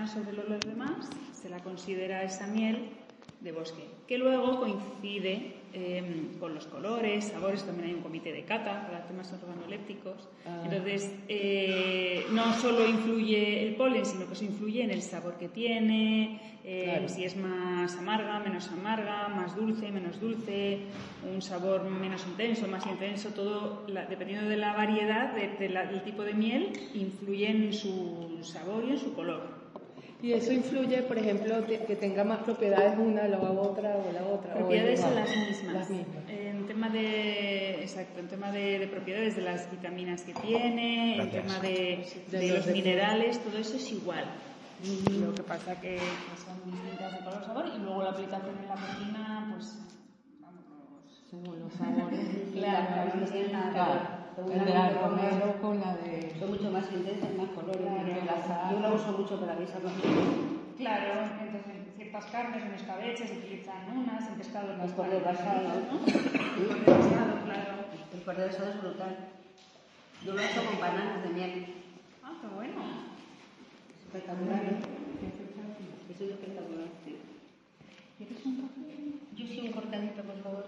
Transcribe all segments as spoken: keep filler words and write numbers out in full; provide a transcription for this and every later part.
predomina sobre los demás, se la considera esa miel de bosque, que luego coincide eh, con los colores, sabores. También hay un comité de cata para temas organolépticos. Ah. Entonces, eh, no solo influye el polen, sino que eso influye en el sabor que tiene, eh, claro. Si es más amarga, menos amarga, más dulce, menos dulce, un sabor menos intenso, más intenso. Todo, la, dependiendo de la variedad, de, de la, del tipo de miel, influye en su sabor y en su color. ¿Y eso influye, por ejemplo, de que tenga más propiedades una, luego otra o la otra? Propiedades son las mismas. Las mismas. En tema de, exacto, en tema de, de propiedades, de las vitaminas que tiene, en tema de, de, de los minerales, todo eso es igual. Mm. Lo que pasa que, que son distintas de color, sabor, y luego la aplicación en la cocina, pues, vamos, según los sabores. Claro, no tiene nada. El de la romero con la de... Son mucho más intensas, más colores. Claro, yo la uso mucho para guisar los Claro, entonces en ciertas carnes, en escabeche se utilizan unas, en pescado en el cordero asado, ¿no? El cordero asado, claro. El cordero asado es brutal. Yo lo he hecho con bananas de miel. Ah, qué bueno. Espectacular, ¿eh? Eso es espectacular. ¿Quieres un café? Yo sí, un cortadito, por favor.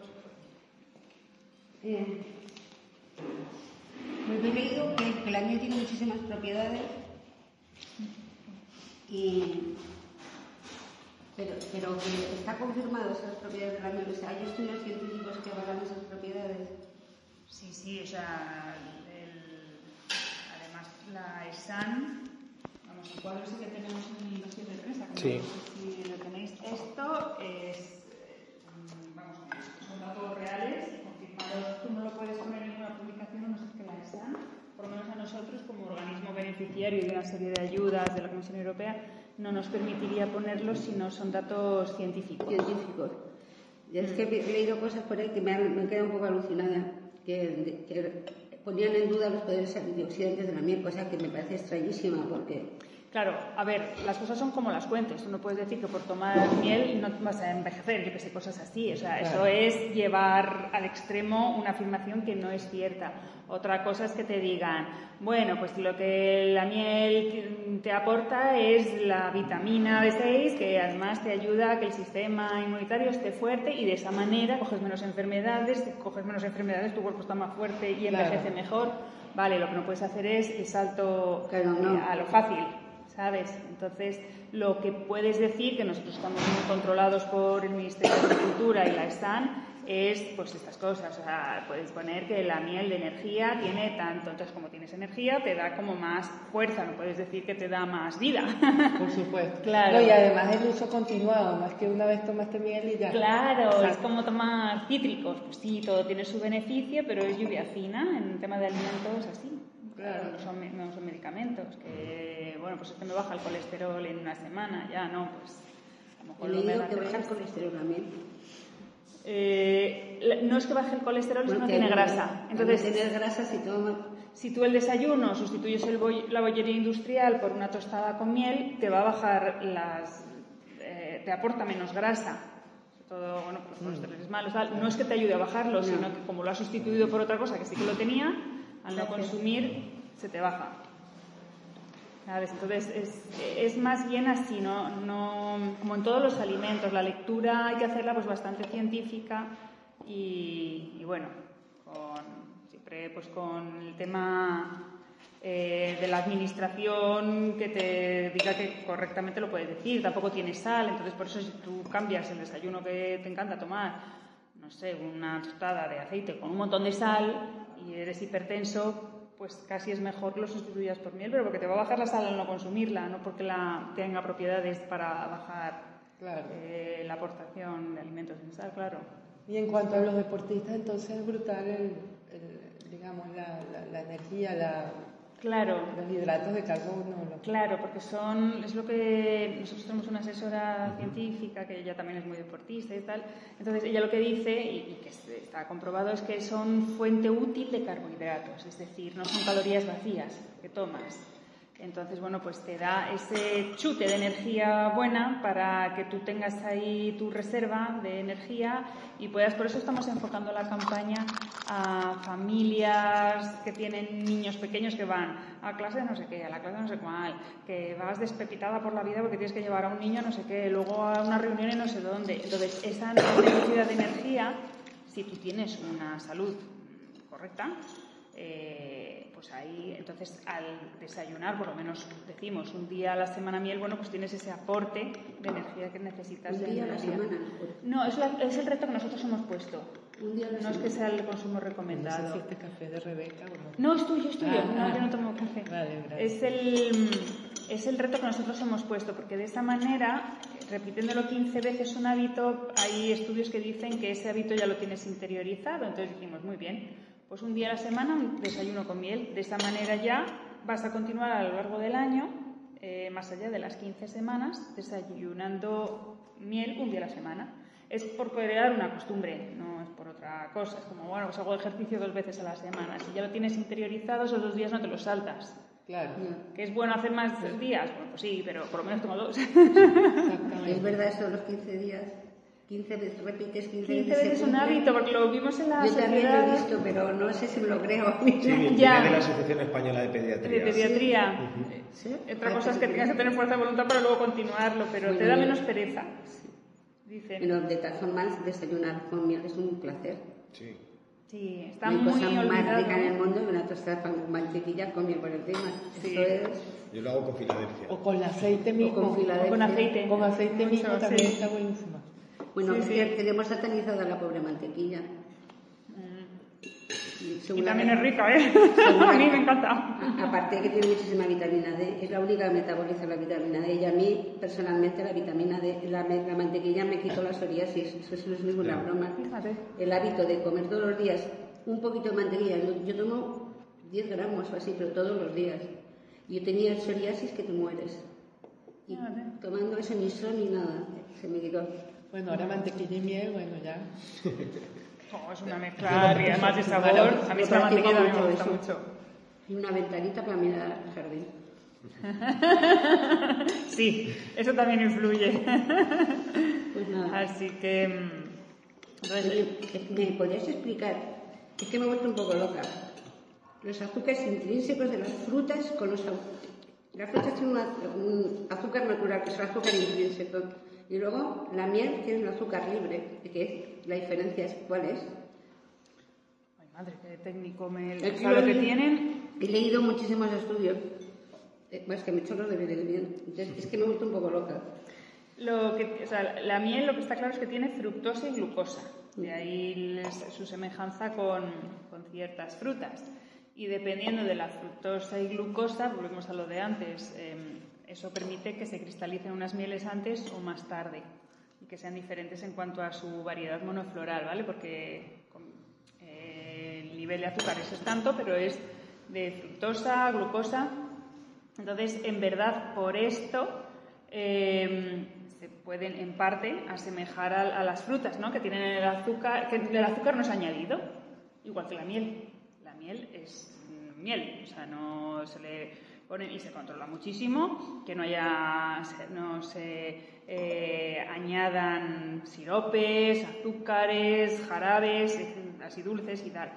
Eh... Pues he leído que, que la miel tiene muchísimas propiedades, y, pero, pero que está confirmado esas propiedades de la miel. O sea, hay estudios científicos que avalan esas propiedades. Sí, sí, o sea, el, además la ESAN, vamos, el cuadro sí que tenemos en el dossier de prensa, como sí. No sé si lo tenéis. Esto es, vamos, son datos reales y confirmados. Tú no lo puedes poner en ninguna publicación, no sé que la ESAN, por lo menos a nosotros como organismo beneficiario de una serie de ayudas de la Comisión Europea, no nos permitiría ponerlos si no son datos científicos. Científicos. Y es que he leído cosas por ahí que me han, me han quedado un poco alucinada, que, que ponían en duda los poderes antioxidantes de la miel, cosa que me parece extrañísima porque... Claro, a ver, las cosas son como las cuentes. Tú no puedes decir que por tomar miel no vas a envejecer, yo que sé, cosas así. O sea, claro. Eso es llevar al extremo una afirmación que no es cierta. Otra cosa es que te digan, bueno, pues lo que la miel te aporta es la vitamina B seis, que además te ayuda a que el sistema inmunitario esté fuerte y de esa manera coges menos enfermedades, coges menos enfermedades, tu cuerpo está más fuerte y envejece claro. mejor. Vale, lo que no puedes hacer es el salto claro, no. eh, a lo fácil. ¿Sabes? Entonces, lo que puedes decir, que nosotros estamos muy controlados por el Ministerio de Agricultura y la ESAN, es pues estas cosas. O sea, puedes poner que la miel de energía tiene tanto. Entonces, como tienes energía, te da como más fuerza. No puedes decir que te da más vida. Por supuesto. Claro. No, y además el uso continuado, no es que una vez tomaste miel y ya. Claro, o sea, es como tomar cítricos. Pues sí, todo tiene su beneficio, pero es lluvia fina en el tema de alimentos así. Claro, no son, no son medicamentos, que, bueno, pues es que me baja el colesterol en una semana, ya no, pues a lo mejor he leído lo que baja el colesterol también. Eh, no es que baje el colesterol, bueno, es que no tiene grasa. Entonces, no tienes grasa si tomas... Si tú el desayuno sustituyes el boll- la bollería industrial por una tostada con miel, te va a bajar las... Eh, te aporta menos grasa. Todo, bueno, pues los colesteroles malos, tal. No es que te ayude a bajarlo, no. Sino que como lo has sustituido por otra cosa que sí que lo tenía, al no consumir se te baja. ¿Sabes? Entonces es, es más bien así, ¿no? No, como en todos los alimentos, la lectura hay que hacerla pues bastante científica y, y bueno, con, siempre pues con el tema eh, de la administración que te diga que correctamente lo puedes decir. Tampoco tiene sal, entonces por eso si tú cambias el desayuno que te encanta tomar, no sé, una tostada de aceite con un montón de sal y eres hipertenso, pues casi es mejor que lo sustituyas por miel, pero porque te va a bajar la sal al no consumirla, no porque la tenga propiedades para bajar claro. eh, la aportación de alimentos sin sal, claro. Y en cuanto a los deportistas, entonces es brutal el, el, digamos, la, la, la energía, la, claro. los hidratos de carbono. Lo... Claro, porque son, es lo que nosotros tenemos una asesora científica que ella también es muy deportista y tal. Entonces ella lo que dice, y, y que está comprobado, es que son fuente útil de carbohidratos, es decir, no son calorías vacías que tomas. Entonces, bueno, pues te da ese chute de energía buena para que tú tengas ahí tu reserva de energía y puedas, por eso estamos enfocando la campaña a familias que tienen niños pequeños que van a clase de no sé qué, a la clase de no sé cuál, que vas despepitada por la vida porque tienes que llevar a un niño no sé qué, luego a una reunión en no sé dónde. Entonces, esa necesidad de energía, si tú tienes una salud correcta, eh, pues ahí, entonces al desayunar, por lo menos decimos un día a la semana miel, bueno, pues tienes ese aporte de energía que necesitas. Un día a la semana. No, es, la, es el reto que nosotros hemos puesto. Un día a la no semana. Es que sea el consumo recomendado. ¿Es este café de Rebeca o no? No, es tuyo, es tuyo. Ah, no, ah. yo no tomo café. Vale, gracias. Es el, es el reto que nosotros hemos puesto, porque de esa manera, repitiéndolo quince veces un hábito, hay estudios que dicen que ese hábito ya lo tienes interiorizado. Entonces dijimos, muy bien, pues un día a la semana un desayuno con miel. De esa manera ya vas a continuar a lo largo del año, eh, más allá de las quince semanas, desayunando miel un día a la semana. Es por crear una costumbre, no es por otra cosa. Es como, bueno, pues hago ejercicio dos veces a la semana. Si ya lo tienes interiorizado, esos dos días no te los saltas. Claro. ¿Que es bueno hacer más días? Bueno, pues sí, pero por lo menos tengo dos. Exactamente. Es verdad eso de los quince días. quince veces, repites quince, quince veces. veces un hábito, porque lo vimos en la Yo también lo sociedad he visto, pero no sé si me lo creo. Sí, viene Ya. de la Asociación Española de Pediatría. de pediatría. ¿Sí? Otra cosa es que tengas que tener fuerza de voluntad para luego continuarlo, pero Muy te da bien. menos pereza. Dicen. Pero de todas formas, desayunar con miel es un placer. Sí. Sí, está No hay muy cosa más olvidado. rica en el mundo que una tostada con mantequilla con miel por encima. Sí. Esto es... Yo lo hago con Filadelfia. O con el aceite mismo. con Filadelfia. O con aceite. Con aceite mismo Mucho, también sí. está buenísima. Bueno, Sí, es sí. que tenemos satanizada la pobre mantequilla. Y también es rica, ¿eh? A mí me encanta. A- Aparte que tiene muchísima vitamina D, es la única que metaboliza la vitamina D. Y a mí, personalmente, la vitamina D, la, me- la mantequilla me quitó la psoriasis. Eso sí no es ninguna Ya. broma. Fíjate. El hábito de comer todos los días un poquito de mantequilla. Yo, yo tomo diez gramos o así, pero todos los días. Yo tenía psoriasis que te mueres. Y Fíjate. tomando eso ni sol ni nada, se me quitó. Bueno, ahora mantequilla y miel, bueno, ya. Oh, es una mezcla y además de sabor. A mí esta Practico mantequilla también me mucho gusta eso. mucho. Y una ventanita para mirar al jardín. Sí, eso también influye. Pues nada. Así que... mm, entonces, Oye, ¿me podrías explicar? Es que me he vuelto un poco loca. Los azúcares intrínsecos de las frutas con los azúcares. Las frutas tienen una- un azúcar natural, que es el azúcar intrínseco. Y luego la miel tiene un azúcar libre. ¿Y qué es? La diferencia es cuál es. ay, madre, qué técnico me... Es O que sea, lo lo que he- tienen... He leído muchísimos estudios. Eh, Bueno, es que me he hecho los deberes bien. Entonces, es que me he vuelto un poco loca. Lo que, o sea, la miel lo que está claro es que tiene fructosa y glucosa. De ahí les- su semejanza con, con ciertas frutas. Y dependiendo de la fructosa y glucosa, volvemos a lo de antes, eh, eso permite que se cristalicen unas mieles antes o más tarde y que sean diferentes en cuanto a su variedad monofloral, ¿vale? Porque con- eh, el nivel de azúcares es tanto, pero es de fructosa, glucosa. Entonces, en verdad, por esto eh, se pueden, en parte, asemejar a, a las frutas, ¿no? Que tienen el azúcar, que el azúcar no es añadido, igual que la miel. La miel es mm, miel, o sea, no se le pone y se controla muchísimo, que no haya, se- no se eh, añadan siropes, azúcares, jarabes, eh, así dulces y tal.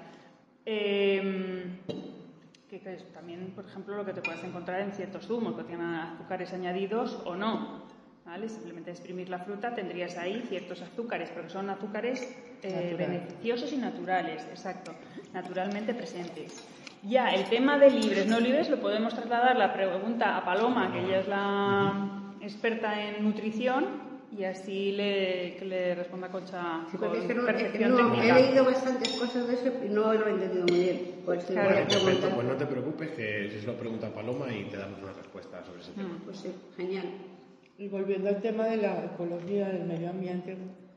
Eh, que, que es también, por ejemplo, lo que te puedes encontrar en ciertos zumos, que tienen azúcares añadidos o no, ¿vale? Simplemente exprimir la fruta tendrías ahí ciertos azúcares, pero son azúcares eh, Naturales. beneficiosos y naturales, exacto, naturalmente presentes. Ya, el tema de libres, no libres, lo podemos trasladar la pregunta a Paloma, que ella es la experta en nutrición, y así le, que le responda Concha Sí, con porque es que no, es que perfección no, he técnica. leído bastantes cosas de eso y no lo he entendido muy bien. Pues sí, Claro. voy a Perfecto, preguntar. pues no te preocupes, que si se lo pregunta Paloma y te damos una respuesta sobre ese tema. Pues sí, genial. Y volviendo al tema de la ecología, del medio ambiente,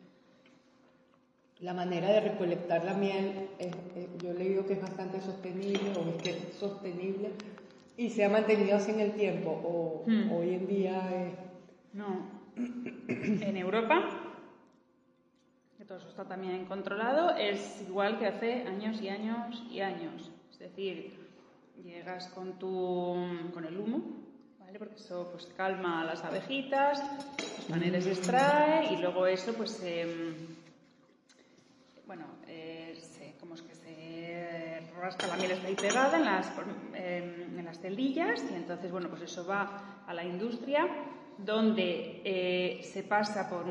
la manera de recolectar la miel, es- es- yo he leído que es bastante sostenible, o es que es sostenible, y se ha mantenido así en el tiempo, o Hmm. hoy en día es... No. En Europa, que todo eso está también controlado, es igual que hace años y años y años. Es decir, llegas con tu con el humo, ¿vale? Porque eso pues calma a las abejitas, los paneles se extrae y luego eso pues se bueno, eh, se, ¿cómo es que se rasca, la miel está ahí pegada en las, eh, en las celdillas y entonces, bueno, pues eso va a la industria donde eh, se pasa por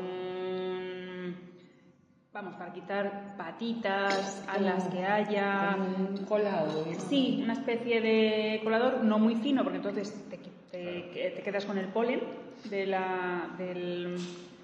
un, vamos, para quitar patitas a las que haya... Un colado. ¿No? Sí, una especie de colador no muy fino porque entonces te, te, te quedas con el polen de la, del,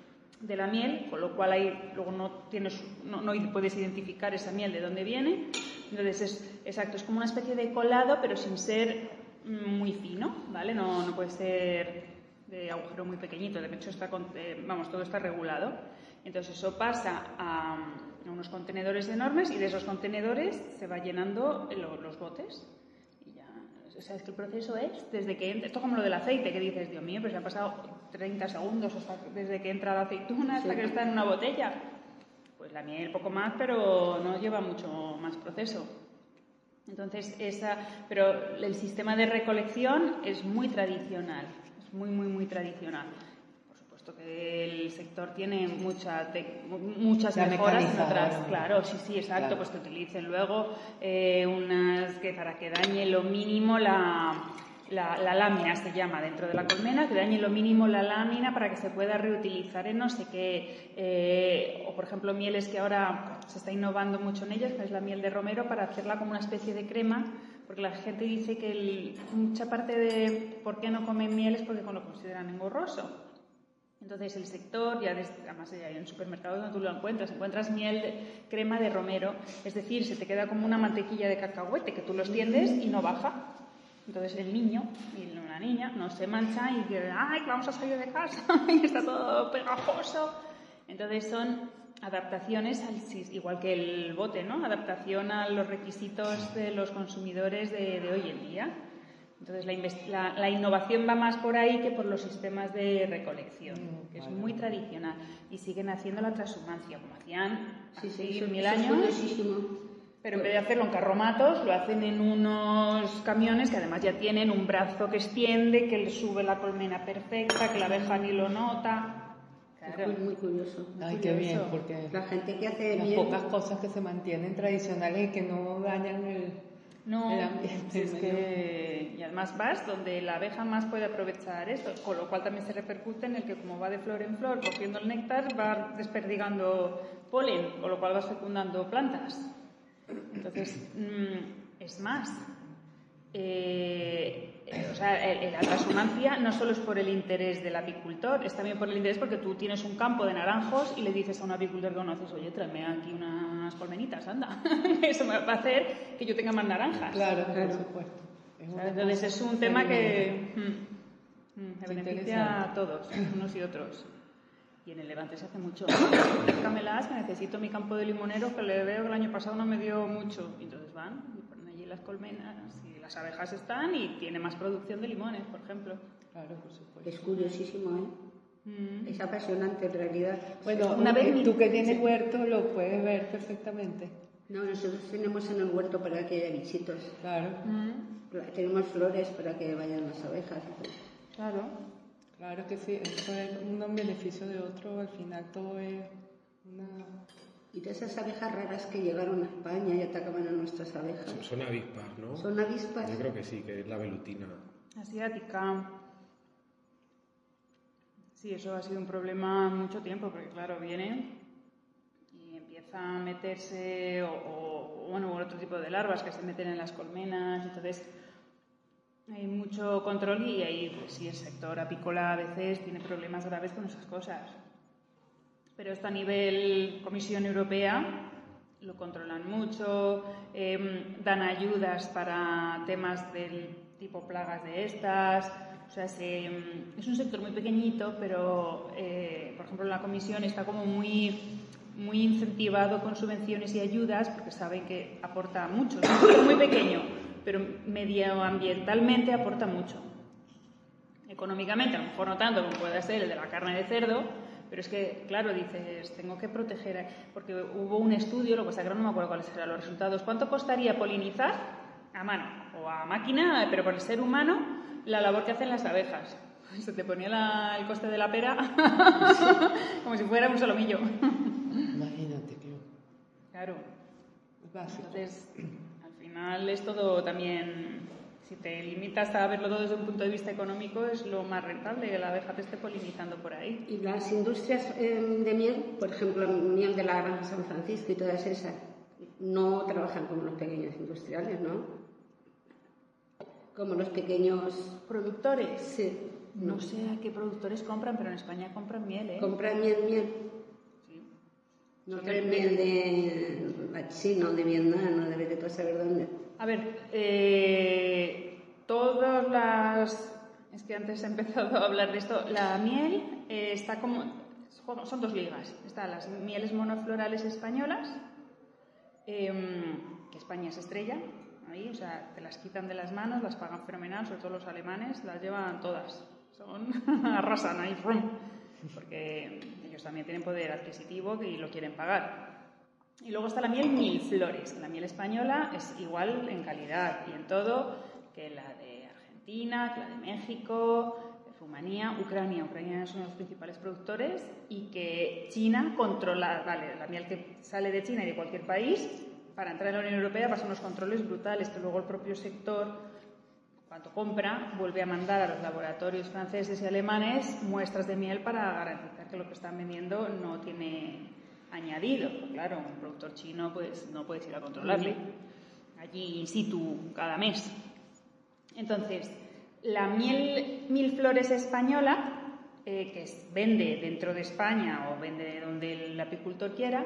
de la miel, con lo cual ahí luego no, tienes, no, no puedes identificar esa miel de dónde viene. Entonces es, exacto, es como una especie de colado pero sin ser muy fino, ¿vale? No, no puede ser de agujero muy pequeñito, de hecho está, eh, vamos, todo está regulado. Entonces eso pasa a, a unos contenedores enormes y de esos contenedores se va llenando los, los botes. Y ya, o sea, es que el proceso es desde que entra, esto como lo del aceite, que dices, Dios mío, pero se han pasado treinta segundos hasta, desde que entra la aceituna hasta sí. que está en una botella. Pues la miel poco más, pero no lleva mucho más proceso. Entonces, esa, pero el sistema de recolección es muy tradicional. Muy, muy, muy tradicional. Por supuesto que el sector tiene mucha te, muchas la mejoras en otras. ¿No? Claro, sí, sí, exacto. Claro. Pues que utilicen luego eh, unas que para que dañe lo mínimo la, la, la lámina, se llama, dentro de la colmena, que dañe lo mínimo la lámina para que se pueda reutilizar en no sé qué. Eh, o, por ejemplo, mieles que ahora se está innovando mucho en ellas, que es la miel de romero, para hacerla como una especie de crema. Porque la gente dice que el, mucha parte de por qué no comen miel es porque lo consideran engorroso. Entonces el sector, ya desde, además ya hay en supermercados donde tú lo encuentras, encuentras miel de, crema de romero, es decir, se te queda como una mantequilla de cacahuete que tú lo extiendes y no baja. Entonces el niño y la niña no se mancha y dicen, ¡ay, vamos a salir de casa! y está todo pegajoso. Entonces son adaptaciones, al, igual que el bote, ¿no? Adaptación a los requisitos de los consumidores de, de hoy en día. Entonces la, la, la innovación va más por ahí que por los sistemas de recolección, mm, que vale. es muy tradicional. Y siguen haciendo la transhumancia, como hacían sí, hace sí, mil años. Pero en vez de hacerlo en carromatos, lo hacen en unos camiones que además ya tienen un brazo que extiende, que le sube la colmena perfecta, que la abeja ni lo nota. Claro. Es muy curioso. Muy Ay, curioso. qué bien, porque la gente que hace las bien... pocas cosas que se mantienen tradicionales y que no dañan el, no, el ambiente. Es que, y además vas donde la abeja más puede aprovechar eso, con lo cual también se repercute en el que como va de flor en flor cogiendo el néctar, va desperdigando polen, con lo cual vas fecundando plantas. Entonces, mmm, es más... Eh, o sea, el, la transhumancia no solo es por el interés del apicultor, es también por el interés porque tú tienes un campo de naranjos y le dices a un apicultor que conoces, oye, tráeme aquí unas colmenitas, anda. Eso me va a hacer que yo tenga más naranjas. Claro, claro. Por supuesto. Es Entonces es un tema que mm, mm, me beneficia a todos, unos y otros. Y en el Levante se hace mucho. Déjamelas, que necesito mi campo de limoneros, que le veo que el año pasado no me dio mucho. Y entonces van y ponen allí las colmenas y las abejas están y tiene más producción de limones, por ejemplo. Claro, por supuesto. Es curiosísimo, ¿eh? Mm. Es apasionante en realidad. Bueno, una vez tú que tienes huerto lo puedes ver perfectamente. No, nosotros tenemos en el huerto para que haya bichitos. Claro. Mm. Tenemos flores para que vayan las abejas. Claro. Claro que sí, eso es uno en beneficio de otro, al final todo es una... Y de esas abejas raras que llegaron a España y atacaban a nuestras abejas. Son, son avispas, ¿no? Son avispas. Yo creo que sí, que es la velutina. Asiática. Sí, eso ha sido un problema mucho tiempo, porque claro, vienen y empieza a meterse, o, o bueno, otro tipo de larvas que se meten en las colmenas, entonces... Hay mucho control y ahí, pues sí, el sector apícola a veces tiene problemas graves con esas cosas. Pero esto a nivel Comisión Europea lo controlan mucho, eh, dan ayudas para temas del tipo plagas de estas. O sea, se, es un sector muy pequeñito, pero, eh, por ejemplo, la Comisión está como muy, muy incentivado con subvenciones y ayudas porque saben que aporta mucho. Es un sector muy pequeño, pero medioambientalmente aporta mucho. Económicamente, a lo mejor no tanto como puede ser el de la carne de cerdo, pero es que, claro, dices, tengo que proteger, porque hubo un estudio, lo que pasa es que no me acuerdo cuáles eran los resultados. ¿Cuánto costaría polinizar a mano o a máquina, pero por el ser humano, la labor que hacen las abejas? Se te ponía la, el coste de la pera como si fuera un solomillo. Imagínate, claro. Claro. Es básico. Entonces, al final final es todo también, si te limitas a verlo todo desde un punto de vista económico, es lo más rentable que la abeja te esté polinizando por ahí. Y las industrias eh, de miel, por ejemplo, miel de la Granja San Francisco y todas esas, no trabajan como los pequeños industriales, ¿no? Como los pequeños ¿Productores? Sí. No sé a qué productores compran, pero en España compran miel, ¿eh? Compran miel, miel. Sí. No traen miel de la China o de Vietnam, no debe de saber dónde. A ver, eh, todas las... Es que antes he empezado a hablar de esto. La miel eh, está como... Son dos ligas. Están las mieles monoflorales españolas, eh, que España es estrella. Ahí, o sea, te las quitan de las manos, las pagan fenomenal, sobre todo los alemanes, las llevan todas. Son... arrasan ahí, ¡frum! Porque ellos también tienen poder adquisitivo y lo quieren pagar. Y luego está la miel mil flores. La miel española es igual en calidad y en todo que la de Argentina, que la de México, de Rumanía, Ucrania. Ucrania es uno de los principales productores y que China controla, vale, la miel que sale de China y de cualquier país, para entrar en la Unión Europea pasa unos controles brutales que luego el propio sector, cuando compra, vuelve a mandar a los laboratorios franceses y alemanes muestras de miel para garantizar que lo que están vendiendo no tiene añadido. Claro, un productor chino pues no puedes ir a controlarle allí in situ cada mes. Entonces, la miel mil flores española, eh, que es, vende dentro de España o vende donde el apicultor quiera,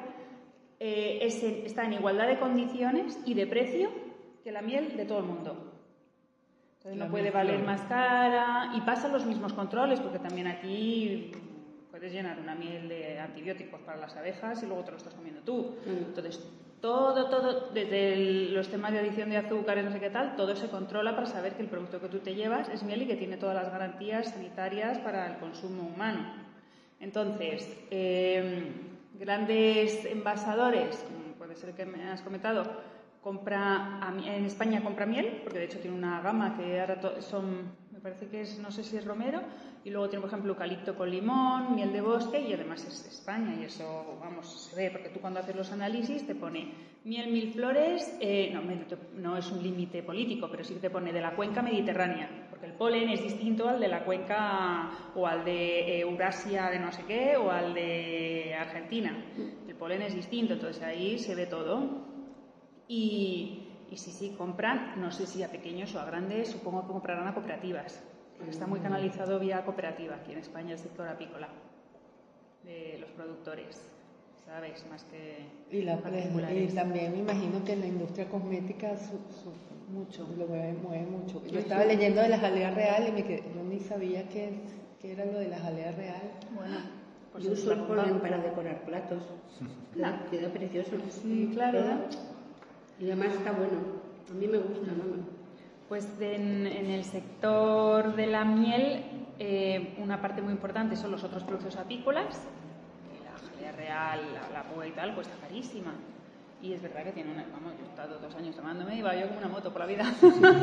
eh, es, está en igualdad de condiciones y de precio que la miel de todo el mundo. Entonces no puede valer más cara y pasan los mismos controles, porque también aquí puedes llenar una miel de antibióticos para las abejas y luego te lo estás comiendo tú. Entonces, todo, todo, desde el, los temas de adición de azúcares, no sé qué tal, todo se controla para saber que el producto que tú te llevas es miel y que tiene todas las garantías sanitarias para el consumo humano. Entonces, eh, grandes envasadores, como puede ser que me has comentado, compra en España compra miel, porque de hecho tiene una gama que ahora son, me parece que es, no sé si es romero, y luego tiene, por ejemplo, eucalipto con limón, miel de bosque, y además es España, y eso, vamos, se ve, porque tú cuando haces los análisis te pone miel mil flores, eh, no, no es un límite político, pero sí que te pone de la cuenca mediterránea, porque el polen es distinto al de la cuenca o al de Eurasia de no sé qué, o al de Argentina. El polen es distinto, entonces ahí se ve todo. Y, y sí, sí, compran, no sé si a pequeños o a grandes, supongo que comprarán a cooperativas, porque está muy canalizado vía cooperativa aquí en España el sector apícola de los productores, ¿sabes? Más que y, la, particulares. Y también me imagino que la industria cosmética su, su, mucho, lo mueve, mueve mucho. Yo estaba leyendo de la jalea real y me quedé, yo ni sabía qué que era lo de la jalea real. Bueno, pues yo uso el polen para decorar platos. Queda, queda precioso. Sí, claro. Queda. Y además está bueno. A mí me gusta, ¿no? Pues en, en el sector de la miel, eh, una parte muy importante son los otros productos apícolas. La jalea real, la, la púa y tal, pues está carísima. Y es verdad que tiene una... Vamos, yo he estado dos años tomándome y iba yo como una moto por la vida.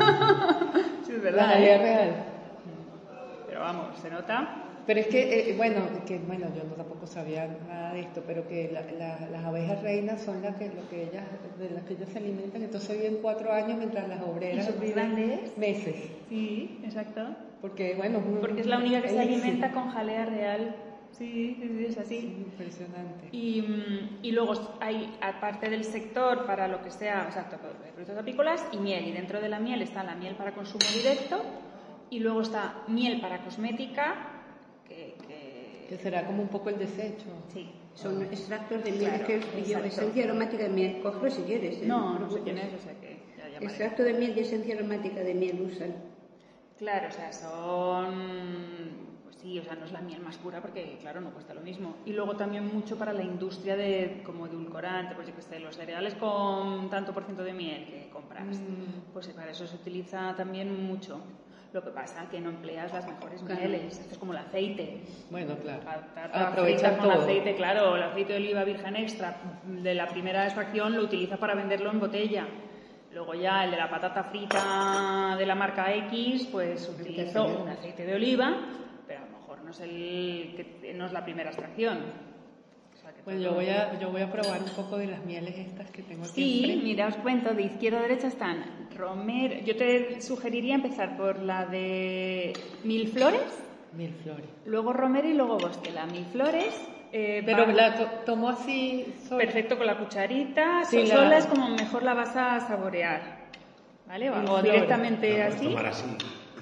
Sí, es verdad. La jalea ¿eh? real. Pero vamos, se nota. Pero es que, eh, bueno, que bueno, yo no tampoco sabía nada de esto, pero que la, la, las abejas reinas son las que, lo que ellas, de las que ellas se alimentan, entonces viven cuatro años mientras las obreras viven grandes meses. Sí, exacto. Porque, bueno, porque es la única que se alimenta con jalea real. Sí, sí, sí, es así. Sí, impresionante. Y, y luego hay, aparte del sector para lo que sea, exacto, productos apícolas y miel. Y dentro de la miel está la miel para consumo directo y luego está miel para cosmética. Que, que... que será como un poco el desecho. Sí. Son extractos de miel, Claro, que yo, esencia aromática de miel. Cógelo si quieres. ¿eh? No, no sé quién es, o sea que ya llamaré. Extracto de miel y esencia aromática de miel usan. Claro, o sea, son... Pues sí, o sea, no es la miel más pura porque, claro, no cuesta lo mismo. Y luego también mucho para la industria de como edulcorante, pues yo que sé, los cereales con tanto por ciento de miel que compras. Mm. Pues para eso se utiliza también mucho. Lo que pasa es que no empleas las mejores claro. mieles. Esto es como el aceite. Bueno, claro. Aprovechar con todo. Aceite, claro. El aceite de oliva virgen extra de la primera extracción lo utiliza para venderlo en botella. Luego ya el de la patata frita de la marca X, pues utilizo un aceite de oliva, pero a lo mejor no es, el, que, no es la primera extracción. sea que Pues todo- yo voy, a, yo voy a probar un poco de las mieles estas que tengo aquí. Sí, enfrente. mira, os cuento, de izquierda a derecha están romero. Yo te sugeriría empezar por la de mil flores, Mil flores. luego romero y luego bosque. La mil flores. eh, Pero va la to- tomo así sola. perfecto con la cucharita. Sí, so- la- Sola es como mejor la vas a saborear. ¿Vale? O, Mil o flores. directamente La puedes así. tomar así.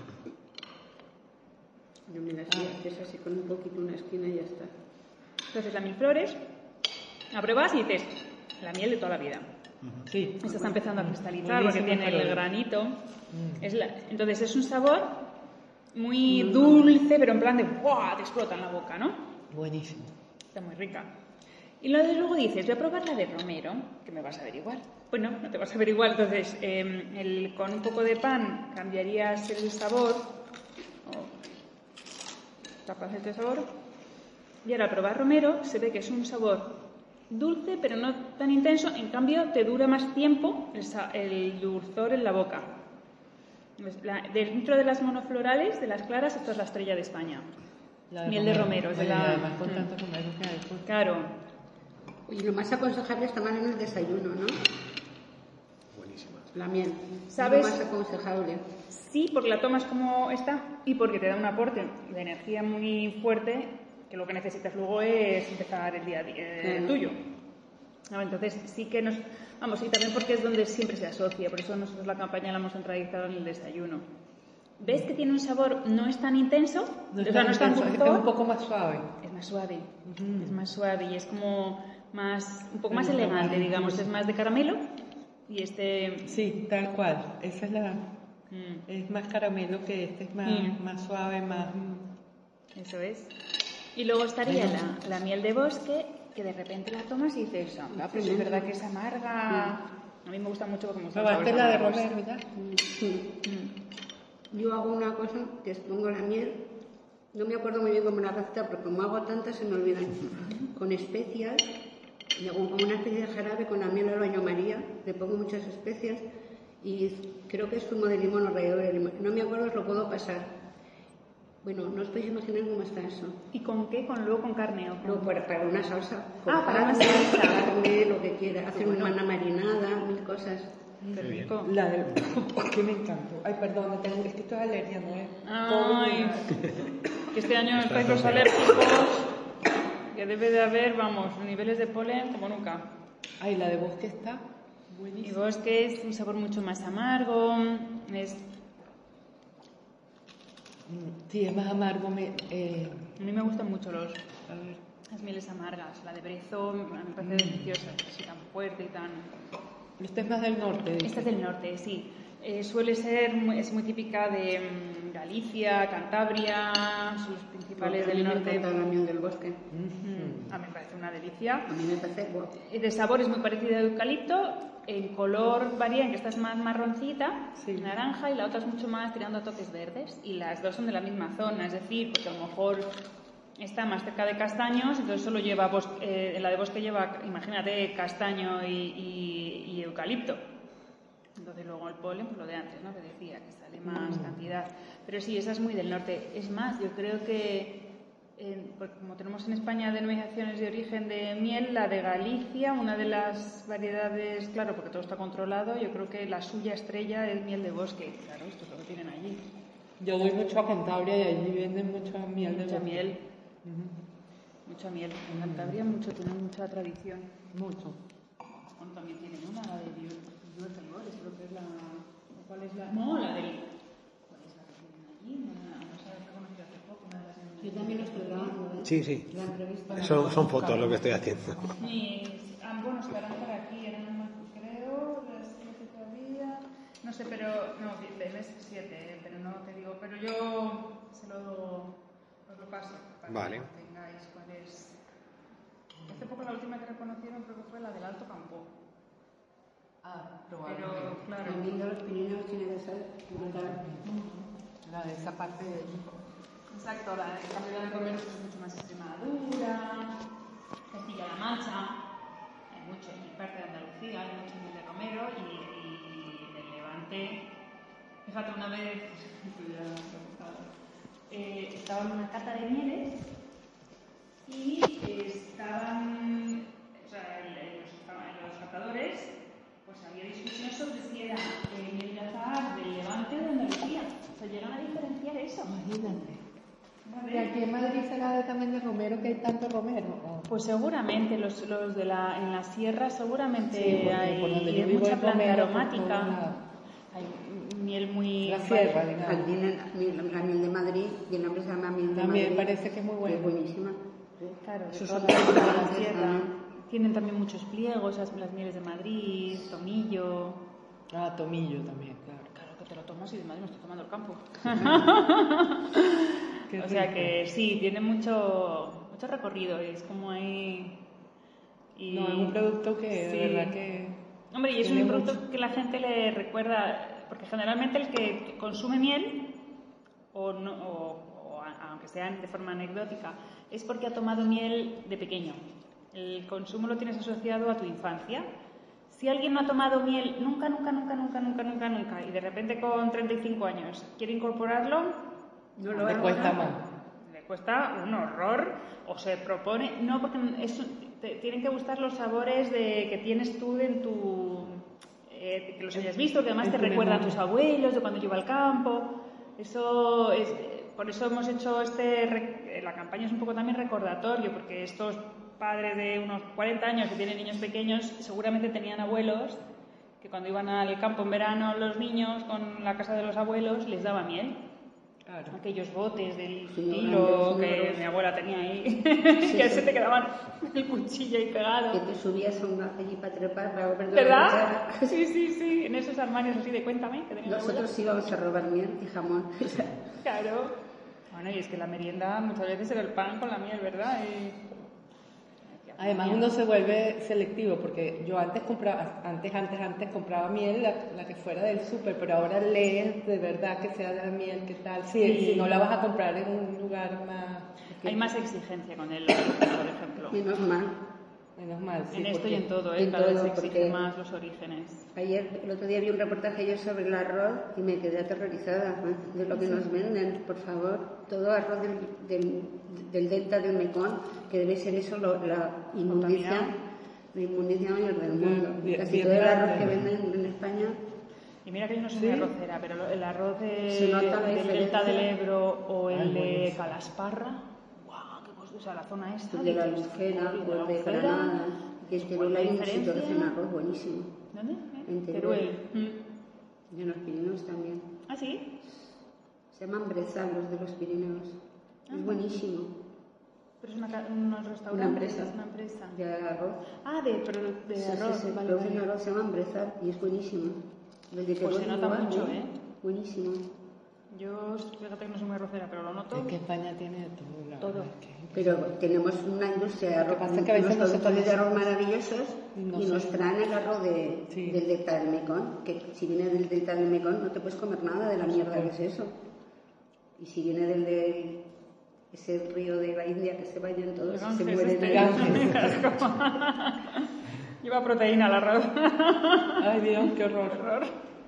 Yo me las haces así con un poquito una esquina y ya está. Entonces la mil flores, la pruebas y dices, la miel de toda la vida. Sí. Esta está empezando a cristalizar Buenísimo, porque tiene pero- el granito. Mm. Es la- entonces es un sabor muy dulce, pero en plan de ¡buah! Te explota en la boca, ¿no? Buenísimo. Está muy rica. Y luego luego dices, voy a probar la de romero, que me vas a averiguar. Pues no, no te vas a averiguar. Entonces, eh, el- con un poco de pan cambiarías el sabor. O tapas este sabor. Y ahora al probar romero se ve que es un sabor dulce, pero no tan intenso. En cambio, te dura más tiempo el, sa- el dulzor en la boca. Pues la- dentro de las monoflorales, de las claras, esto es la estrella de España. La Miel de romero, es de Bueno, y la- además con Mm. tanto romero que hay. pues. Claro. Y lo más aconsejable es tomar en el desayuno, ¿no? Buenísima. La miel. ¿Sabes? Es lo más aconsejable. Sí, porque la tomas como está y porque te da un aporte de energía muy fuerte que lo que necesitas luego es empezar el día a día eh, Claro. tuyo. Ah, entonces sí que nos... Vamos, y también porque es donde siempre se asocia, por eso nosotros la campaña la hemos centralizado en el desayuno. ¿Ves que tiene un sabor, no es tan intenso? No O sea, no es tan intenso, es dulzor, un poco más suave. es más suave, Ujú. es más suave y es como más, un poco más Ujú. elegante, digamos, es más de caramelo y este... Sí, tal cual. Esa es la... mm, Es más caramelo que este, es más, Mm. más suave, más... mm. Eso es. Y luego estaría la, la miel de bosque, que de repente la tomas y dices, ah, pues es verdad que es amarga. A mí me gusta mucho porque me gusta Probaste la de romero ya. Sí. Mm. Yo hago una cosa que es pongo la miel, no me acuerdo muy bien cómo la receta, porque como hago tantas se me olvidan, con especias, y hago como una especie de jarabe con la miel al baño María, le pongo muchas especias y creo que es zumo de limón o ralladura de limón. No me acuerdo, os lo puedo pasar. Bueno, no os podéis imaginar cómo está eso. ¿Y con qué? ¿Con luego con carne o con...? Luego para, para una salsa, con Ah, para una carne, salsa. carne, lo que quiera, hacer bueno. una marinada, mil cosas. Qué Qué bien. rico. La del... que me encantó. Ay, perdón, tengo... es que estoy alergia, ¿no es? Ay, que este año Está estáis los feo. alérgicos, que debe de haber, vamos, niveles de polen como nunca. Ay, la de bosque está Y buenísima. bosque es un sabor mucho más amargo, es... Mm, Sí, es más amargo. Me, eh, A mí me gustan mucho los... a ver. Las mieles amargas, la de brezo me parece deliciosa, es así tan fuerte y tan... Esta es más del norte. dice. Esta es del norte, sí. Eh, suele ser, muy- es muy típica de mm, Galicia, Cantabria, son los principales Porque a mí del me norte. encanta la miel del bosque. Mm, A mí me parece una delicia. A mí me parece guau. Y de sabor es muy parecido al eucalipto, el color varía en que esta es más marroncita, Sí. naranja, y la otra es mucho más tirando a toques verdes, y las dos son de la misma zona, es decir, porque a lo mejor está más cerca de castaños, entonces solo lleva, bos- eh, la de bosque lleva, imagínate, castaño y, y- y eucalipto. Entonces luego el polen, pues lo de antes, ¿no? Que decía, que sale más cantidad. Pero sí, esa es muy del norte. Es más, yo creo que, eh, porque como tenemos en España denominaciones de origen de miel, la de Galicia, una de las variedades, claro, porque todo está controlado, yo creo que la suya estrella es miel de bosque. Claro, esto es lo que tienen allí. Yo voy mucho a Cantabria y allí venden mucha miel de Mucha bosque. miel, Ujú. mucha miel. En Cantabria mucho, tienen mucha tradición. Mucho. Bueno, también tienen una, la de Duercelores, creo que es la... ¿Cuál es la...? No, la del... ¿Cuál es la que tienen allí? No, no, no sabes que conocí hace poco, una de las Yo también lo estoy grabando, ¿eh? Sí, sí. La entrevista. Son, son fotos lo que estoy haciendo. Mis... Ah, bueno, estarán por aquí, eran, creo, las siete todavía... No sé, pero... No, del mes siete, pero no te digo... Pero yo se lo... os lo paso para Vale. que tengáis cuál es... Hace poco la última que reconocieron creo que fue la del Alto Campo. Ah, Pero, probablemente. claro... La miel de los Pirineos tiene que ser brutal. La de esa parte de... Exacto, la de Cambio de Romero es mucho más Extremadura, Castilla-La Mancha, hay mucho, en parte de Andalucía hay mucho miel de romero y, y del Levante. Fíjate, una vez eh, estaba en una cata de mieles y estaban también de romero, que hay tanto romero? ¿O? Pues seguramente, los, los de la, en la sierra seguramente Sí, porque hay, por donde y yo hay vivo mucha hay planta romero por aromática. todos lados. Hay miel muy... La sierra, digamos. Aquí en la, la miel de Madrid, y el nombre se llama miel de También Madrid. parece que es muy que buena. es buenísima. Claro, de Esos toda son la, los de la grandes, sierra. ¿no? Tienen también muchos pliegos, las, las mieles de Madrid, tomillo... Ah, tomillo también, claro. Claro, que te lo tomas y además me estoy tomando el campo. Qué O sea rico. que sí, tiene mucho, mucho recorrido, es como ahí... Y... No, es un producto que de Sí. verdad que... Hombre, y es tiene un producto mucho. que la gente le recuerda, porque generalmente el que consume miel, o, no, o, o a- aunque sea de forma anecdótica, es porque ha tomado miel de pequeño. El consumo lo tienes asociado a tu infancia. Si alguien no ha tomado miel nunca, nunca, nunca, nunca, nunca, nunca, nunca, y de repente con treinta y cinco años quiere incorporarlo, No lo Le hago, cuesta ¿no? más. le cuesta un horror, o se propone, no, porque es, te, tienen que gustar los sabores de, que tienes tú en tu, eh, que los hayas visto, que además En te tu recuerda a memoria. tus abuelos, de cuando yo iba al campo. Eso es, por eso hemos hecho este, re- la campaña es un poco también recordatorio, porque estos padres de unos cuarenta años que tienen niños pequeños seguramente tenían abuelos que cuando iban al campo en verano los niños con la casa de los abuelos les daba miel. Claro. Aquellos botes del Sí, kilo grandes, que negros. mi abuela tenía ahí, Sí, que sí. se te quedaban el cuchillo ahí Que pegado. te subías a una allí para trepar, para ver ¿Verdad? Sí, sí, sí, en esos armarios así de cuéntame que tenía mi abuela. Nosotros íbamos a robar miel y jamón. Claro. Bueno, y es que la merienda muchas veces era el pan con la miel, ¿verdad? Y... Además uno se vuelve selectivo porque yo antes compraba, antes, antes, antes compraba miel, la, la que fuera del súper, pero ahora lees de verdad que sea de la miel, qué tal. Si, Sí. si no la vas a comprar en un lugar más... Hay más exigencia con el origen, por ejemplo. Menos mal. Menos mal, sí. En esto porque- y en todo, ¿eh? en Cada vez todo, se exige porque- más los orígenes. Ayer, el otro día vi un reportaje yo sobre el arroz y me quedé aterrorizada, ¿eh? De lo que nos venden, por favor. Todo arroz del, del, del delta del Mekong, que debe ser eso lo- la inmundicia, Contaminado. la inmundicia mayor del mundo. Mm, bien- Casi bien todo el arroz grande. que venden en España. Y mira que yo no soy ¿Sí? muy arrocera, pero lo- el arroz de- Se nota la del diferencia. Delta del Ebro o el Ay, de buenísimo. Calasparra, ¡guau! Qué cosa, o sea, la zona esta. El de la dices, Lucera, "Joder, o el de la Lucera". Granada. Y en Teruel hay un sitio que diferencia? hacen arroz buenísimo. ¿Dónde? ¿Eh? En Teruel. Teruel. Mm. Y en los Pirineos también. ¿Ah, sí? Se llaman brezal los de los Pirineos. Es buenísimo. Pero es una, ca- unos restaurantes, Una empresa. es una empresa. De arroz. Ah, de, produ- de Sí, sí, arroz, sí, vale, producen vale. arroz, se llaman brezal y es buenísimo. El de Pues Teruel se nota igual, mucho, ¿eh? ¿eh? Buenísimo. Yo, fíjate que no soy muy arrocera, pero lo noto. Es que España tiene de todo. la Todo. verdad, es que- Pero tenemos una industria de arroz, Lo que pasa es que a veces unos nosotros productores de arroz nosotros- maravillosos no y sé. nos traen el arroz de, Sí. del delta del Mekong, que si viene del delta del Mekong no te puedes comer nada de la mierda que es eso. Y si viene del de ese río de la India que se vayan todos y se Ganges, mueren este, ahí. Ganges. Lleva proteína el arroz. Ay, Dios, qué horror. Horror.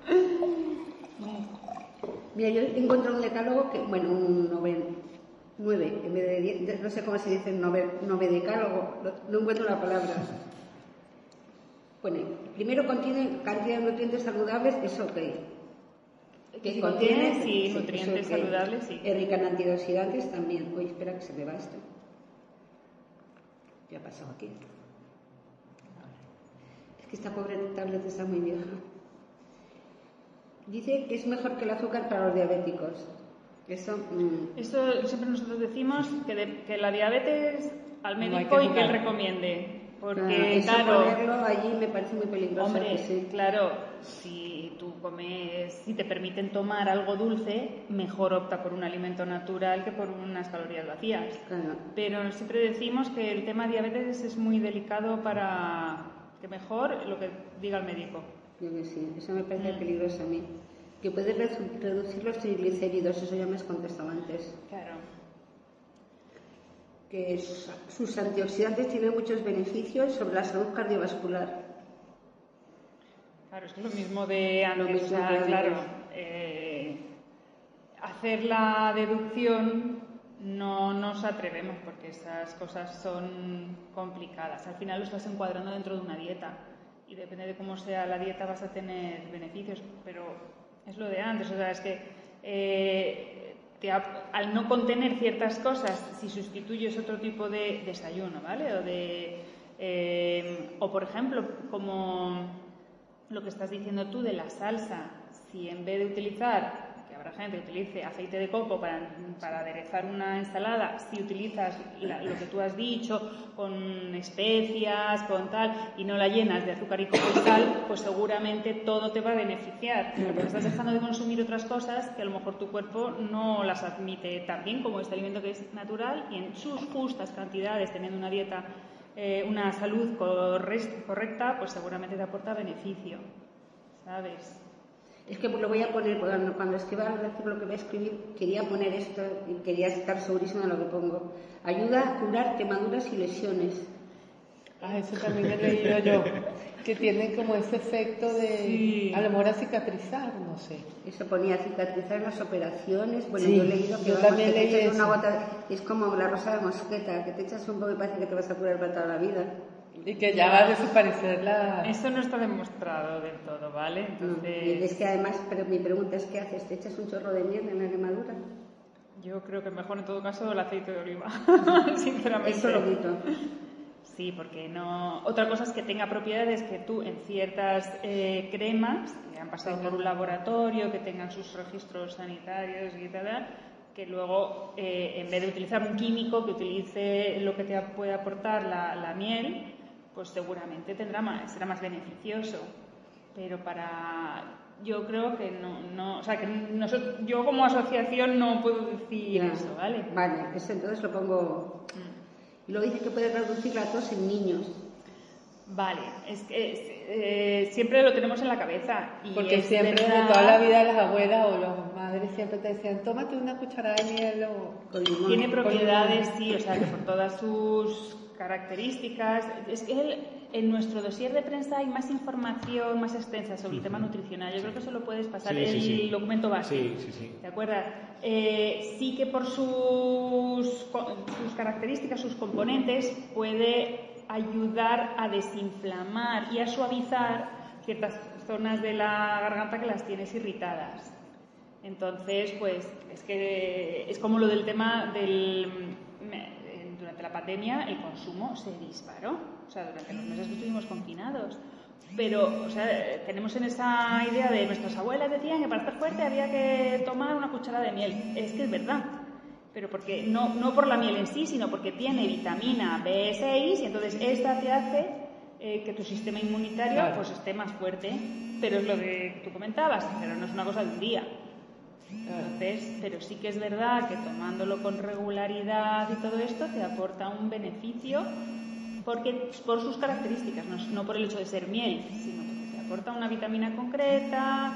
Mira, yo encontré un decálogo que, bueno, un noven, nueve, en vez de diez, no sé cómo se dice nove, novedecálogo, no, no encuentro la palabra. Bueno, primero contiene cantidad de nutrientes saludables, es ok. Que si contiene, sí, es nutrientes ok. saludables, sí. Es rica en antioxidantes también. Oye, espera que se me va esto. ¿Qué ha pasado aquí? Es que esta pobre tablet está muy vieja. Dice que es mejor que el azúcar para los diabéticos. Eso, mm, Esto siempre nosotros decimos que, de- que la diabetes al No hay médico que y que él jugar. recomiende. ah, Porque, eso claro, ponerlo allí me parece muy peligroso. hombre, que sí. claro, si tú comes, si te permiten tomar algo dulce, mejor opta por un alimento natural que por unas calorías vacías. Claro. Pero siempre decimos que el tema diabetes es muy delicado para que mejor lo que diga el médico. Yo que sí, eso me Mm. parece peligroso a mí. Que puede redu- reducir los triglicéridos, eso ya me has contestado antes. Claro. Que sus, sus antioxidantes tienen muchos beneficios sobre la salud cardiovascular. Claro, es que es lo mismo de antes, Lo mismo o sea, de antes. claro, eh, hacer la deducción no nos atrevemos porque esas cosas son complicadas. Al final lo estás encuadrando dentro de una dieta y depende de cómo sea la dieta vas a tener beneficios, pero es lo de antes, o sea, es que eh, te, al no contener ciertas cosas, si sustituyes otro tipo de desayuno, ¿vale? O, de, eh, o por ejemplo, como lo que estás diciendo tú de la salsa, si en vez de utilizar, que habrá gente que utilice aceite de coco para, para aderezar una ensalada, si utilizas la, lo que tú has dicho, con especias, con tal, y no la llenas de azúcar y coco y tal, pues seguramente todo te va a beneficiar. Porque estás dejando de consumir otras cosas que a lo mejor tu cuerpo no las admite tan bien como este alimento que es natural y en sus justas cantidades, teniendo una dieta, eh, una salud correcta, pues seguramente te aporta beneficio, ¿sabes? Es que lo voy a poner, cuando, cuando escriba el artículo que voy a escribir, quería poner esto y quería estar segurísima de lo que pongo. Ayuda a curar quemaduras y lesiones. Ah, eso también he leído yo, que tiene como ese efecto de, sí. a lo mejor a cicatrizar, no sé. Eso ponía cicatrizar en las operaciones. Bueno, sí, yo he leído que, yo vamos, también que te leí echas eso. una gota, es como la rosa de mosqueta, que te echas un poco y parece que te vas a curar para toda la vida. Y que ya va a desaparecer la... Eso no está demostrado del todo, ¿vale? Entonces... No, es que además, pero mi pregunta es, ¿qué haces? ¿Te echas un chorro de miel en la quemadura? Yo creo que mejor en todo caso el aceite de oliva, sinceramente. Eso lo quito. Sí, porque no... Otra cosa es que tenga propiedades que tú en ciertas eh, cremas, que han pasado por un laboratorio, que tengan sus registros sanitarios y tal, que luego, eh, en vez de utilizar un químico que utilice lo que te puede aportar la, la miel, pues seguramente tendrá más, será más beneficioso. Pero para... Yo creo que no... no o sea, que nosotros, yo como asociación no puedo decir ya. eso, ¿vale? Vale, eso entonces lo pongo... Mm. Y luego dice que puede reducir la tos en niños. Vale, es que eh, siempre lo tenemos en la cabeza. Y porque siempre, de toda la vida, las abuelas o las madres siempre te decían, tómate una cucharada de miel o con limón. Tiene propiedades, sí, o sea, que por todas sus características. Es que el, en nuestro dossier de prensa hay más información más extensa sobre el tema nutricional. Yo creo que eso lo puedes pasar, sí, el sí, sí. documento básico. Sí, sí, sí. ¿De acuerdo? Eh, sí que por sus, sus características, sus componentes, puede ayudar a desinflamar y a suavizar ciertas zonas de la garganta que las tienes irritadas. Entonces, pues, es que es como lo del tema del... Durante la pandemia el consumo se disparó, o sea, durante los meses que estuvimos confinados. Pero, o sea, tenemos en esa idea de nuestras abuelas decían que para estar fuerte había que tomar una cucharada de miel. Es que es verdad. Pero porque no, no por la miel en sí, sino porque tiene vitamina B seis y entonces esta te hace eh, que tu sistema inmunitario claro. pues esté más fuerte. Pero es lo que tú comentabas, pero no es una cosa de un día. Entonces, pero sí que es verdad que tomándolo con regularidad y todo esto te aporta un beneficio porque por sus características, no, no por el hecho de ser miel, sino porque te aporta una vitamina concreta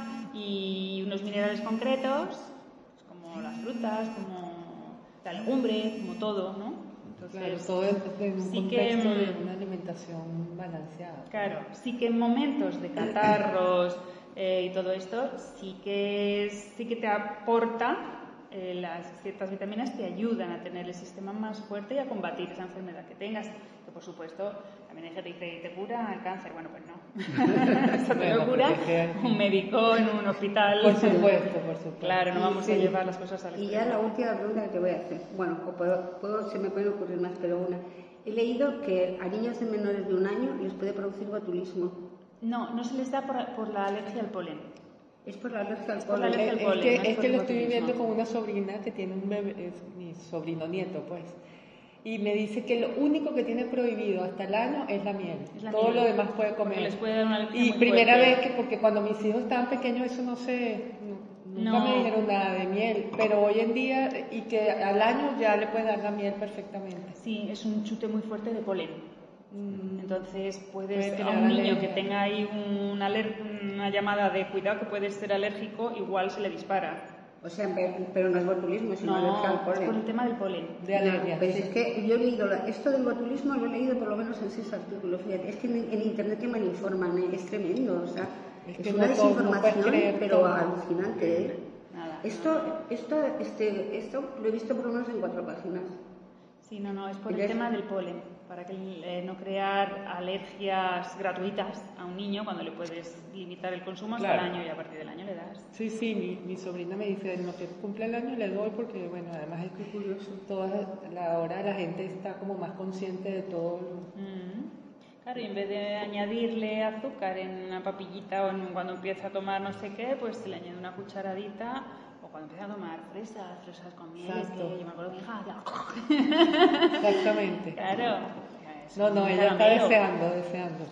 y unos minerales concretos, como las frutas, como la legumbre, como todo, ¿no? Entonces, claro, todo en un sí contexto que, de una alimentación balanceada. Claro, sí que en momentos de catarros eh, y todo esto, sí que, sí que te aporta eh, las ciertas vitaminas, te ayudan a tener el sistema más fuerte y a combatir esa enfermedad que tengas. Que por supuesto, también hay gente que dice, ¿te cura el cáncer? Bueno, pues no. Eso te lo cura un médico en un hospital. Por supuesto, por supuesto. Claro, no vamos sí. a llevar las cosas al Y extremo. ya la última pregunta que te voy a hacer. Bueno, o puedo, puedo, se me pueden ocurrir más, pero una. He leído que a niños de menores de un año les puede producir botulismo. No, no se les da por, por la alergia al polen. Es por la alergia al Es por la polen. alergia al Es polen, que, no es por que el lo estoy botulismo. viviendo con una sobrina que tiene un bebé, es mi sobrino nieto, pues. Y me dice que lo único que tiene prohibido hasta el año es la miel. Es la Todo miel. lo demás puede comer. Porque les puede dar una alergia y muy primera fuerte. vez que, porque cuando mis hijos estaban pequeños eso no sé, nunca No. me dijeron nada de miel, pero hoy en día, y que al año ya le puede dar la miel perfectamente. Sí, es un chute muy fuerte de polen. Mm. Entonces, puedes, Puede a crear un niño alergia. que tenga ahí una, aler- una llamada de cuidado que puede ser alérgico, igual se le dispara. O sea, pero no es botulismo, sino alergia al No, es por el polen. tema del polen. De alergia. Pues es que yo he leído la- esto del botulismo, lo he leído por lo menos en seis artículos. Fíjate, es que en, en internet que mal informan, ¿eh? Es tremendo, o sea, Es es, que una no todo- no puedes desinformación, creer pero todo. alucinante. ¿eh? Nada. Esto, esto, este, esto lo he visto por lo menos en cuatro páginas. Sí, Sí, no, no, es por el Entonces- tema del polen, para que eh, no crear alergias gratuitas a un niño cuando le puedes limitar el consumo hasta Claro. el año y a partir del año le das. Sí, sí, mi, mi sobrina me dice, en lo que cumple el año le doy porque, bueno, además es que curioso, toda la hora la gente está como más consciente de todo. lo- Mm. Claro, y en vez de añadirle azúcar en una papillita o en, cuando empieza a tomar no sé qué, pues se le añade una cucharadita, o cuando empieza a tomar fresas, fresas con miel, es Exacto. que yo me acuerdo que mi hija hacía... Exactamente. Claro. es No, no, un ella está caramelo. deseando, deseando.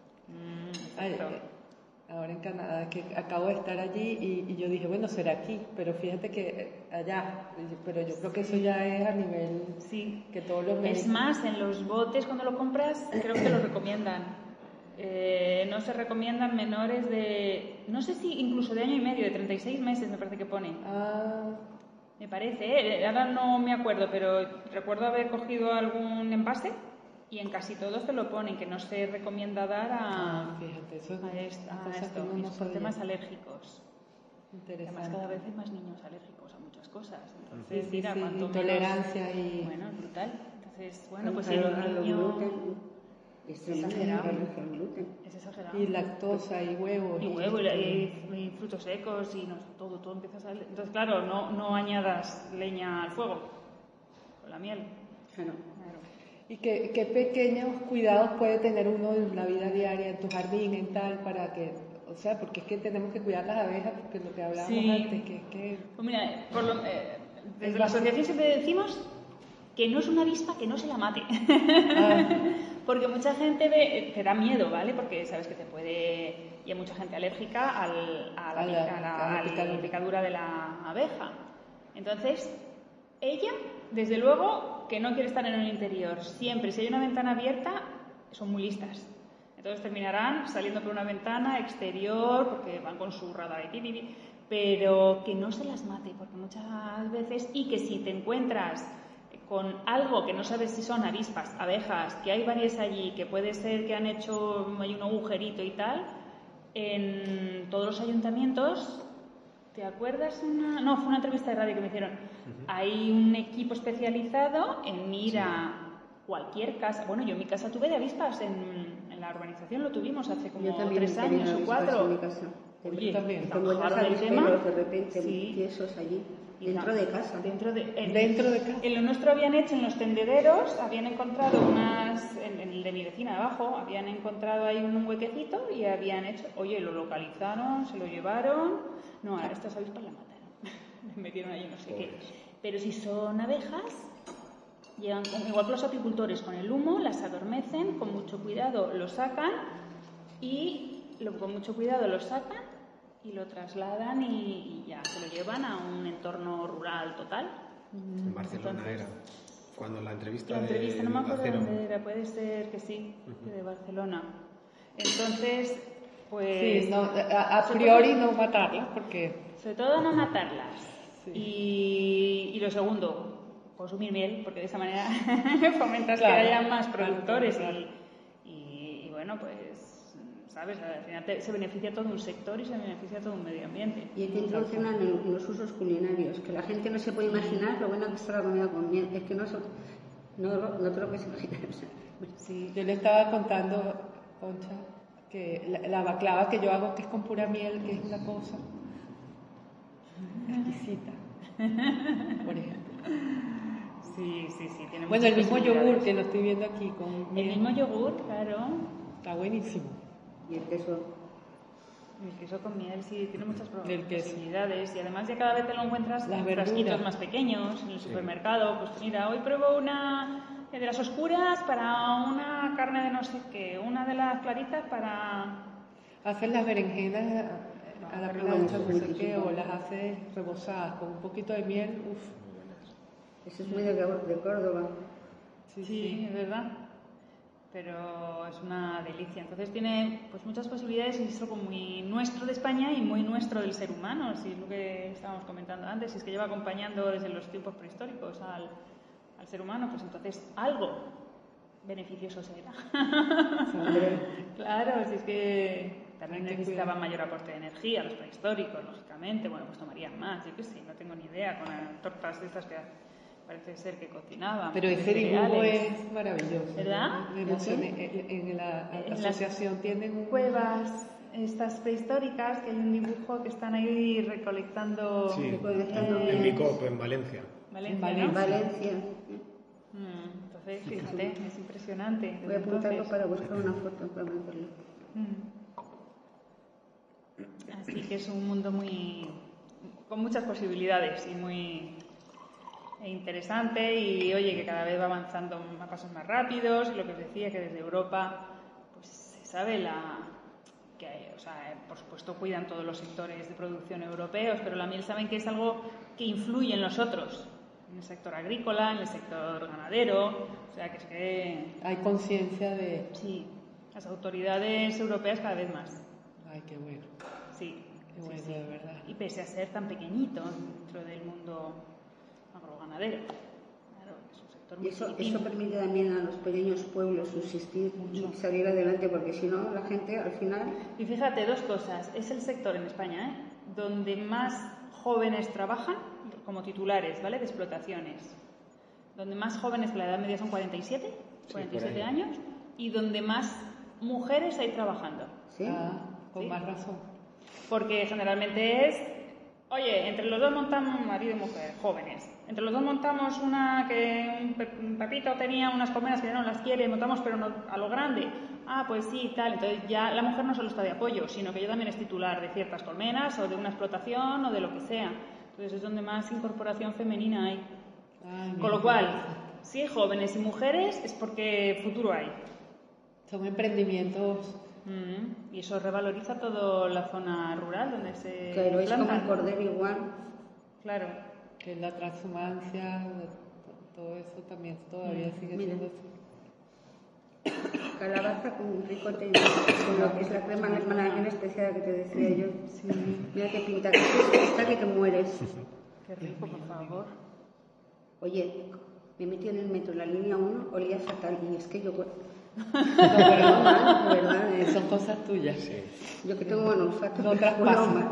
Mm, Ay, exacto. eh, ahora en Canadá, que acabo de estar allí y, y yo dije, bueno, será aquí, pero fíjate que eh, allá, pero yo creo que eso ya es a nivel Sí. que todos los Es médicos... más, en los botes cuando lo compras, creo que lo recomiendan. Eh, no se recomiendan menores de, no sé si incluso de año y medio, de treinta y seis meses me parece que pone. Ah, Me parece, ¿eh? Ahora no me acuerdo, pero recuerdo haber cogido algún envase y en casi todos te lo ponen, que no se recomienda dar ah, a, fíjate, eso es a, est- a una cosa que esto, uno no por sabía. temas alérgicos. Además, Interesante. cada vez hay más niños alérgicos a muchas cosas. Sí, Entonces, sí, mira, sí, cuanto intolerancia menos... y... Bueno, es brutal. Entonces, bueno, pues a, si lo- el a los niño... gluten. Es exagerado. alergia al gluten. Es exagerado. Y lactosa y huevos. Y huevo, y, y- y frutos secos, y no, todo, todo empieza a salir. Entonces, claro, no, no añadas leña al fuego con la miel. Claro. Claro. ¿Y qué, qué pequeños cuidados puede tener uno en la vida diaria, en tu jardín, en tal, para que... O sea, porque es que tenemos que cuidar las abejas, porque lo que hablábamos Sí. antes, que es que... Pues mira, por lo- eh, desde Es la básico. asociación siempre decimos que no es una avispa que no se la mate. Ah, Porque mucha gente ve, te da miedo, ¿vale? Porque sabes que te puede... Y hay mucha gente alérgica al- a, la, A la- pica- a la- a la a la picadura. picadura de la abeja. Entonces, ella, desde luego, que no quiere estar en el interior. Siempre, si hay una ventana abierta, son muy listas. Entonces terminarán saliendo por una ventana exterior, porque van con su radar y pi, pi, pi, pero que no se las mate, porque muchas veces, y que si te encuentras con algo que no sabes si son avispas, abejas, que hay varias allí, que puede ser que han hecho, hay un agujerito y tal, en todos los ayuntamientos, ¿te acuerdas? Una... No, fue una entrevista de radio que me hicieron. Hay un equipo especializado en ir a cualquier casa. Bueno, yo en mi casa tuve de avispas, en, en la urbanización lo tuvimos hace como Yo también tres he tenido años o avispas cuatro. en mi casa. Oye, también. tan Como hard los el tema. avisperos de repente, Sí. tiesos allí, Y dentro na- de casa. Dentro de, en, Dentro de casa. En lo nuestro habían hecho, en los tendederos, habían encontrado unas, en, en el de mi vecina de abajo, habían encontrado ahí un huequecito y habían hecho, oye, lo localizaron, se lo llevaron. No, a estas avispas la mataron. Les metieron ahí no sé qué. Pero si son abejas, llegan con- igual que los apicultores, con el humo, las adormecen, con mucho cuidado lo sacan y lo- con mucho cuidado lo sacan y lo trasladan y, y ya se lo llevan a un entorno rural total. En Barcelona era. Cuando la entrevista La entrevista, de no me acuerdo Acero. dónde era, puede ser que sí, que de Barcelona. Entonces, pues... sí, no, a, a priori no matarlas, porque... Sobre todo no matarlas. Sí. Y, y lo segundo, consumir miel, porque de esa manera fomentas Claro, que haya más claro, productores. claro. Y, y- y bueno, pues, ¿sabes? Al final te- se beneficia todo un sector y se beneficia todo un medio ambiente. Y hay que introducirla en, el- en los usos culinarios, que la gente no se puede imaginar lo bueno que está la comida con miel. Es que no, son- no, lo- no te lo puedes imaginar. O sea, Sí, yo le estaba contando, Concha, que la, la baklava que yo hago, que es con pura miel, que es una cosa exquisita, por ejemplo. Sí, sí, sí. Tiene Bueno, el muchas mismo yogur posibilidades. que lo estoy viendo aquí con El miel, mismo yogur, claro. está buenísimo. y el queso. El queso con miel, sí, tiene muchas pro- Del queso. posibilidades. Y además ya cada vez te lo encuentras Las en verduras. frasquitos más pequeños, en el supermercado. Pues mira, hoy pruebo una de las oscuras para una carne de no sé qué, una de las claritas para... Haces las berenjenas a, a la Ah, plancha, no muy sé qué, rico. o las haces rebozadas con un poquito de miel, uff. Eso es muy de, de Córdoba. Sí, Sí, sí. es verdad. Pero es una delicia. Entonces tiene pues muchas posibilidades y es algo muy nuestro de España y muy nuestro del ser humano, si es lo que estábamos comentando antes, si es que lleva acompañando desde los tiempos prehistóricos al, al ser humano, pues entonces algo beneficioso será. Claro, si es que también Hay que necesitaban cuidar. mayor aporte de energía, los prehistóricos, lógicamente, bueno, pues tomarían más, yo qué sé, no tengo ni idea con las tortas de estas que parece ser que cocinaban. Pero ese dibujo cereales. es maravilloso. ¿Verdad? Me emocioné. En, en la En las asociación tienen un... cuevas estas prehistóricas, que hay un dibujo que están ahí recolectando. Sí, Recolectando en, en Micop, en Valencia. Valencia, En ¿no? En Valencia. Mm, entonces, fíjate, es impresionante. Voy a apuntarlo Entonces, para buscar una foto para mandarlo. mm. Así que es un mundo muy con muchas posibilidades y muy interesante, y oye, que cada vez va avanzando a pasos más rápidos, y lo que os decía, que desde Europa pues se sabe la que hay, o sea, por supuesto cuidan todos los sectores de producción europeos, pero la miel saben que es algo que influye en los otros, en el sector agrícola, en el sector ganadero, o sea que es que Hay conciencia de... sí, las autoridades europeas cada vez más. Ay, qué bueno. Sí, Qué sí, bueno, sí. de verdad. Y pese a ser tan pequeñito dentro del mundo agroganadero. Claro, es un sector Y muy eso, chiquitín. eso permite también a los pequeños pueblos subsistir y salir adelante, porque si no, la gente al final... Y fíjate, dos cosas. Es el sector en España, ¿eh?, donde más jóvenes trabajan como titulares, ¿vale?, de explotaciones. Donde más jóvenes, la edad media son cuarenta y siete, cuarenta y siete por ahí. años, y donde más mujeres hay trabajando. ¿Sí? Ah, con Sí. más razón. Porque generalmente es, oye, entre los dos montamos, marido y mujer, jóvenes, entre los dos montamos una que un pe- un Pepito tenía unas colmenas que ya no las quiere, montamos pero no, a lo grande. Ah, pues sí, tal. Entonces ya la mujer no solo está de apoyo, sino que ella también es titular de ciertas colmenas o de una explotación o de lo que sea. Entonces es donde más incorporación femenina hay. Ay, Con mira, lo cual, si hay jóvenes y mujeres es porque futuro hay. son emprendimientos... Mm, y eso revaloriza toda la zona rural donde se Claro, es como el plantan. cordero igual. Claro. que la transhumancia, todo eso también todavía sigue Mira. siendo así. Calabaza con ricota y con lo que es la crema de hermana especial que te decía yo. Sí. Mira qué pinta, está que te mueres. Qué rico, por favor. Oye, me metí en el metro, la línea uno, olía fatal, y es que yo... No, No, pero mal, de verdad, eh. son cosas tuyas. Yo que tengo buen olfato. No bueno, traspasa. mal.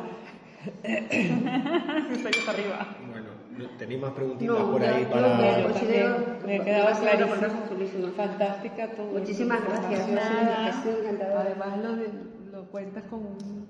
Estoy hasta arriba. Bueno, ¿tenéis más preguntitas No, por ya, ahí yo para...? ya Yo considero también, que me fue quedaba demasiado clarísimo. reportaje chulísimo. Fantástica tu Muchísimas gracias. información. Ha sido encantador. Además lo, de, lo cuentas con un